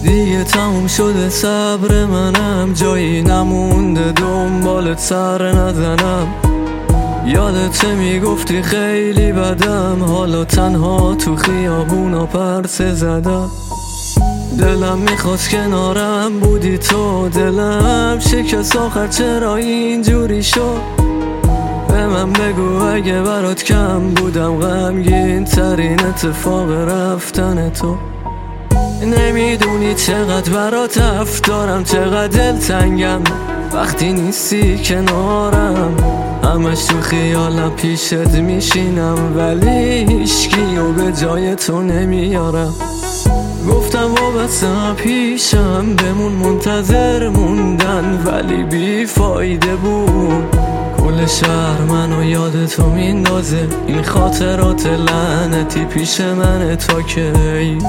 دیگه تموم شده صبر منم، جایی نمونده دنبالت سر نزنم. یادت میگفتی خیلی بدم، حالا تنها تو خیابونا پرسه زدم. دلم میخواست کنارم بودی تو، دلم شکست آخر چرا اینجوری شد. به من بگو اگه برات کم بودم غمگین ترین اتفاق رفتن تو. نمیدونی چقدر برات حرف دارم، چقدر دلتنگم وقتی نیستی کنارم. همش تو خیالم پیشت میشینم، ولی هیچکیو به جای تو نمیارم. گفتم وابستم پیشم بمون، منتظر موندن ولی بی فایده بود. کل شهر منو یاد تو میندازه، این خاطرات لعنتی پیش منه تا کی.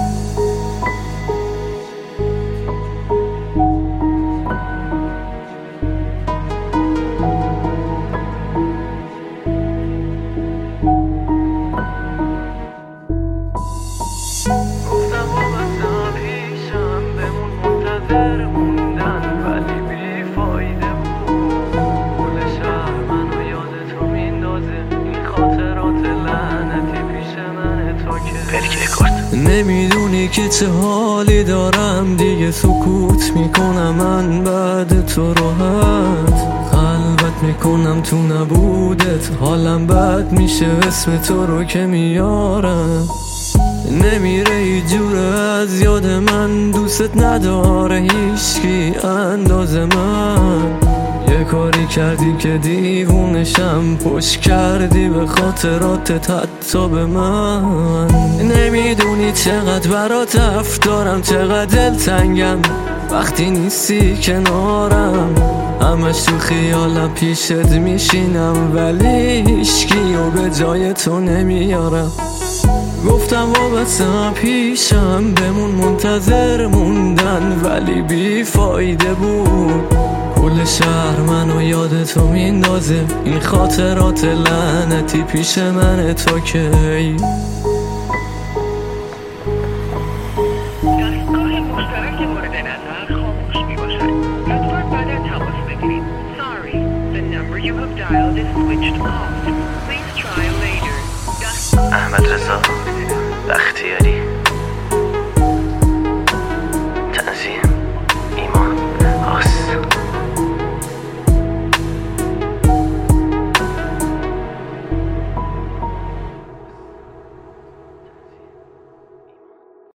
نمیدونی که چه حالی دارم، دیگه سکوت میکنم من بعد تو راحت. خلوت میکنم تو نبودت، حالم بد میشه اسم تو رو که میارم. نمیره هیچ جوره از یاد من، دوست نداره هیچکی انداز من. یه کاری کردی که دیوونشم، پشت کردی به خاطراتت حتی به من. نمیدونی چقدر برات حرف دارم، چقدر دلتنگم وقتی نیستی کنارم. همش تو خیالم پیشت میشینم، ولی هیچکیو به جای تو نمیارم. گفتم وابستم پیشم بمون، منتظر موندن ولی بی فایده بود. کل شهر منو یاد تو میندازه، این خاطرات لعنتی پیش منه تا کی.